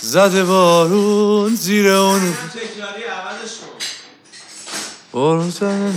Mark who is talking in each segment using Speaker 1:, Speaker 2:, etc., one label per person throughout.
Speaker 1: زده بارون زیر اون
Speaker 2: تکراری عوضش کن.
Speaker 1: بارون زده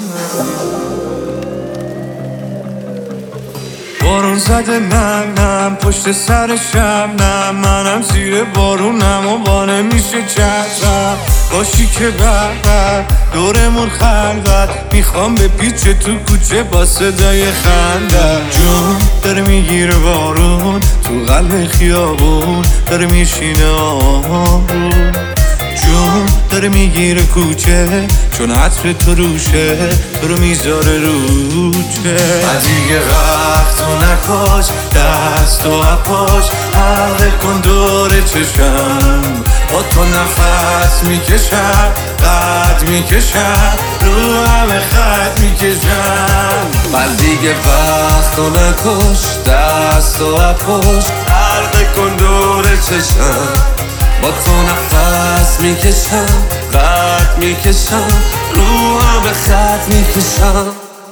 Speaker 1: بارون زده نم پشت سر شبنم منم زیر بارونم و با نمیشه چشم باشی که بر دورمون خلوت میخوام به پیچ تو کوچه با صدای خنده جون داره میگیره بارون تو قلب خیابون داره میشینه آروم جون داره میگیره کوچه چون عطر تو روشه تو رو میذاره روچه دیگه وقت تو نکش دست و اپاش حلقه کن دور چشم با تو نفس میکشم قد میکشم رو همه خط میکشم دیگه وقت تو نکش دست و اپاش حلقه کن دور چشم با تو نفس میکشم قد میکشم رو همه خط میکشم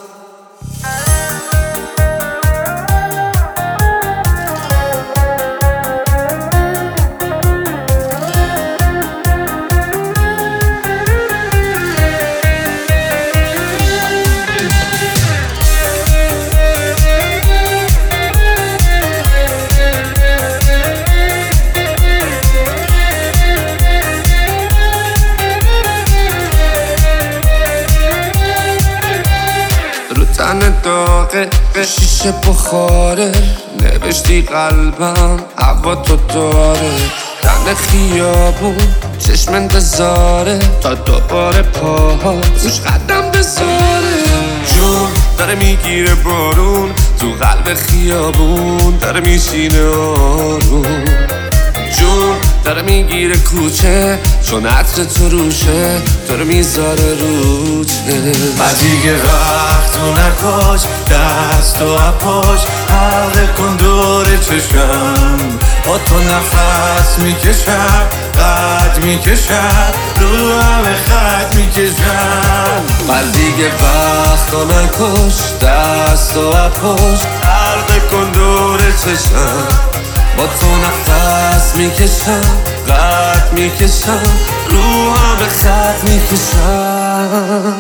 Speaker 1: تن داغه شیشه بخاره نوشتی قلبم هوا تو داره تن خیابون چشم انتظاره تا دوباره پاها روش قدم بذاره جون داره میگیره بارون تو قلب خیابون داره میشینه آروم جون داره میگیره کوچه چون عطر تو روشه تو رو میذاره روچه دیگه وقت تو نکش دست و اپاش حلقه کن دور چشم با تو نفس میکشم قد میکشم رو همه خط میکشم دیگه وقت تو نکش دست و اپاش حلقه کن دور چشم با تو نفس میکشم قد میکشم رو همه خط میکشم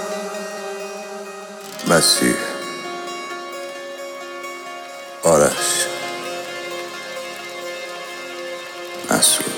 Speaker 3: مسیح آرش مسعود